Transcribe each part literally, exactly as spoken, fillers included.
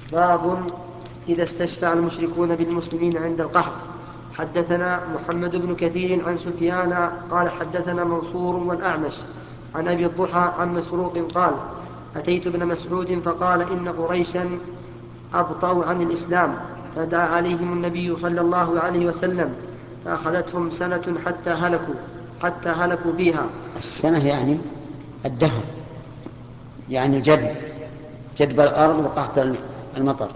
باب إذا استشفع المشركون بالمسلمين عند القحط. حدثنا محمد بن كثير عن سفيان قال حدثنا منصور والأعمش عن أبي الضحى عن مسروق قال أتيت ابن مسعود فقال إن قريشا أبطأوا عن الإسلام، فدعا عليهم النبي صلى الله عليه وسلم فأخذتهم سنة حتى هلكوا حتى هلكوا فيها. السنة يعني الدهر، يعني الجدب، جدب الأرض وقحط المطر.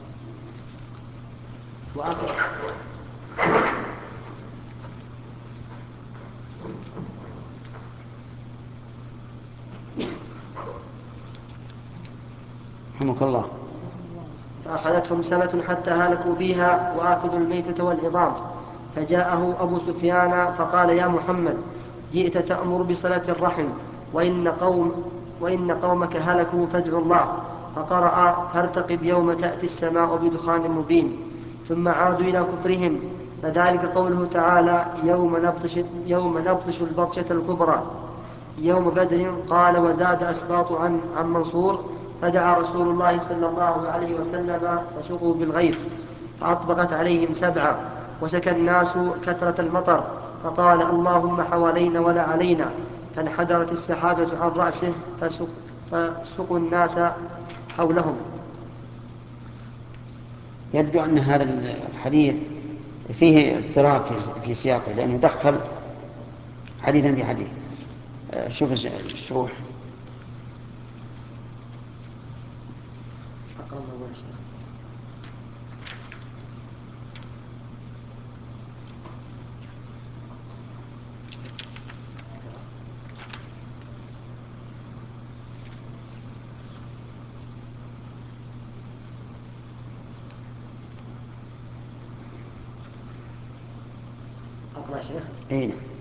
رحمك الله. فأخذتهم سنة حتى هلكوا فيها وآكلوا الميتة والعظام. فجاءه أبو سفيان فقال يا محمد جئت تأمر بصلة الرحم وإن, قوم وإن قومك هلكوا فادعوا الله. فقرأ فارتقب يوم تأتي السماء بدخان مبين. ثم عادوا إلى كفرهم، فذلك قوله تعالى يوم نبطش, يوم نبطش البطشة الكبرى يوم بدر. قال وزاد أسباط عن, عن منصور فدعا رسول الله صلى الله عليه وسلم فسقوا بالغيث فأطبقت عليهم سبعا. وسكى الناس كثرة المطر فقال اللهم حوالينا ولا علينا، فانحدرت السحابة عن رأسه فسق فسقوا الناس حولهم. يبدو أن هذا الحديث فيه اضطراب في سياقه، لأنه دخل حديثا في حديث. شوف الشروح. أقرأ شيخ؟ أين؟